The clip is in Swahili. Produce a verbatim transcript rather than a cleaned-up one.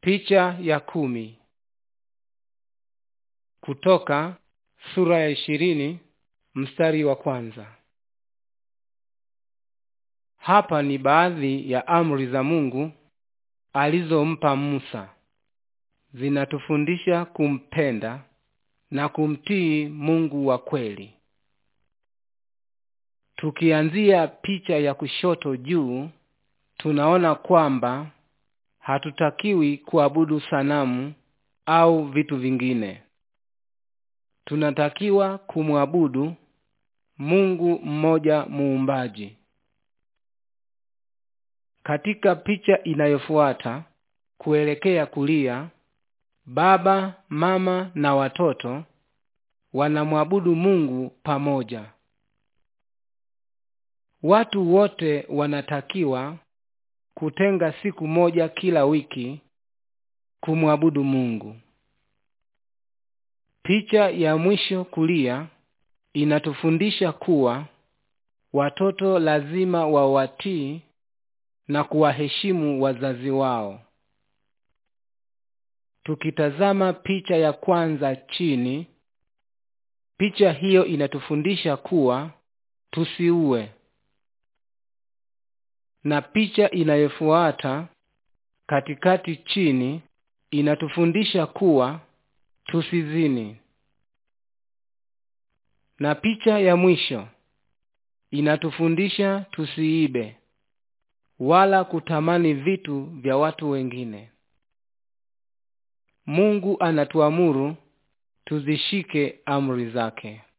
Picha ya kumi. Kutoka sura ya ishirini mstari wa kwanza. Hapa ni baadhi ya amri za Mungu alizompa Musa. Zinatufundisha kumpenda na kumtii Mungu wa kweli. Tukianzia picha ya kushoto juu, tunaona kwamba hatutakiwi kuabudu sanamu au vitu vingine. Tunatakiwa kumwabudu Mungu mmoja muumbaji. Katika picha inayofuata kuelekea kulia, baba, mama na watoto wanamwabudu Mungu pamoja. Watu wote wanatakiwa kutenga siku moja kila wiki kumwabudu Mungu. Picha ya mwisho kulia inatufundisha kuwa watoto lazima wawatii na kuwaheshimu wazazi wao. Tukitazama picha ya kwanza chini, picha hiyo inatufundisha kuwa tusiue. Na picha inayofuata katikati chini inatufundisha kuwa tusizini. Na picha ya mwisho inatufundisha tusiibe wala kutamani vitu vya watu wengine. Mungu anatuamuru tuzishike amri zake.